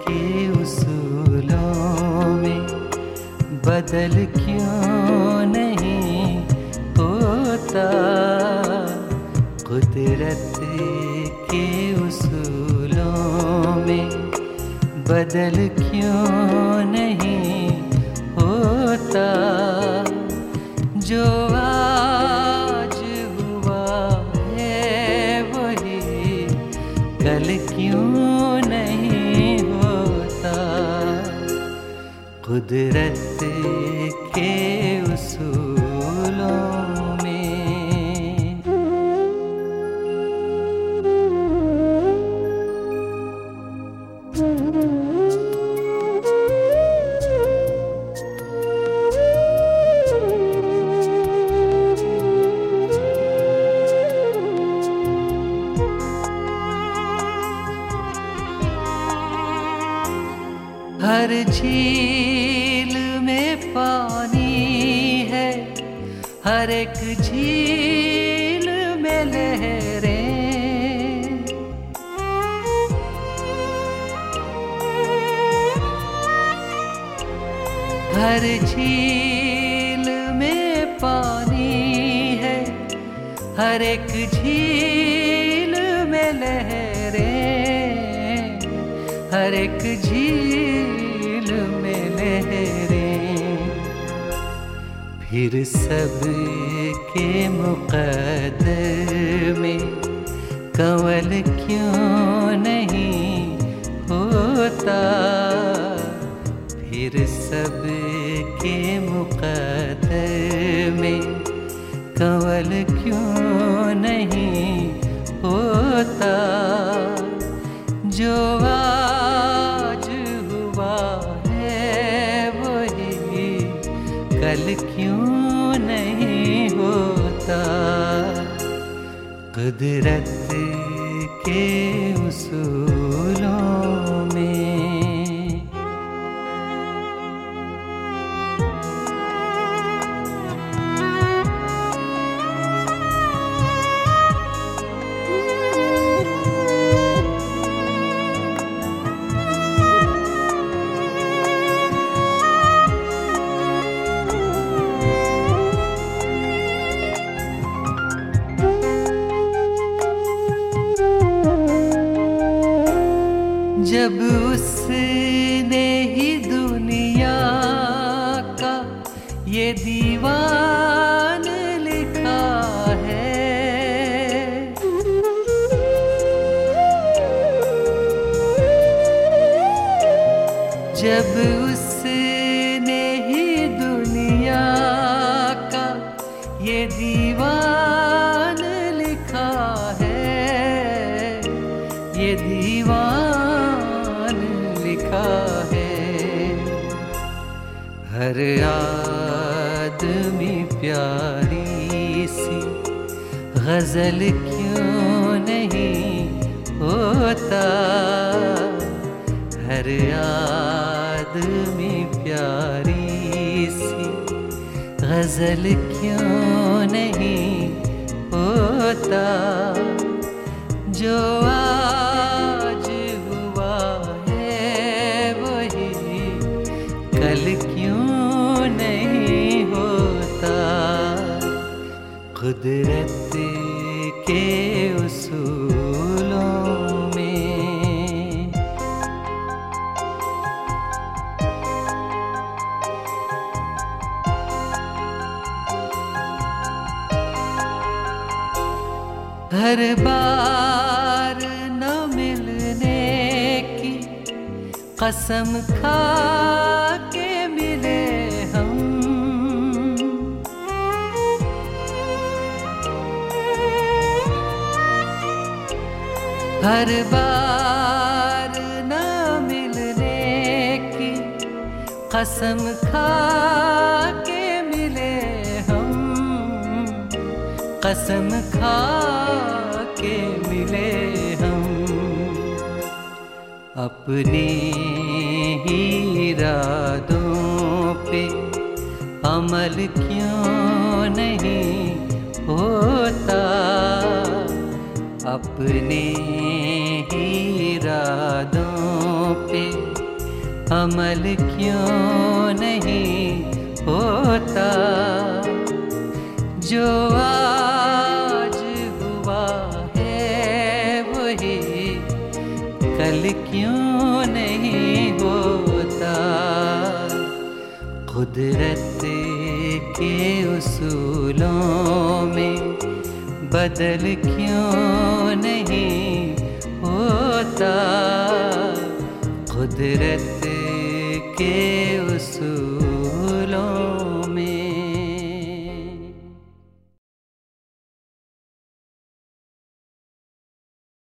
के उसूलों में बदल क्यों नहीं होता। कुदरत के उसूलों में बदल क्यों नहीं होता। जो आज हुआ है वही कल क्यों नहीं होता। कुदरत के उसूलों में। हर झील में पानी है, हर एक झील में लहरें। हर झील में पानी है, हर एक झील में लहरें। हर एक झील में लहरें। फिर सब के मुक़द्दर में कंवल क्यों नहीं होता। फिर सब के मुक़द्दर में कंवल क्यों नहीं होता। जो आज हुआ है वही कल क्यों नहीं होता। कुदरत के उसूलों में। जब उसने ही दुनिया का ये दीवान लिखा है। जब उसने ही दुनिया का ये दीवान लिखा है। ये दीवान लिखा है। हर आदमी प्यारी सी गजल क्यों नहीं होता। हर आदमी प्यारी सी गजल क्यों नहीं होता। जो आज हुआ है वही कल क्यों नहीं होता। कुदरत के उसूलों में। हर बार न मिलने की कसम खा के मिले हम। हर बार न मिलने की कसम खा के मिले हम। कसम खा के मिले हम। अपने ही इरादों पे अमल क्यों नहीं होता। अपने ही इरादों पे अमल क्यों नहीं होता, जो आज हुआ है वही कल क्यों नहीं होता। कुदरत के उसूलों में बदल क्यों नहीं होता, कुदरत के उसूल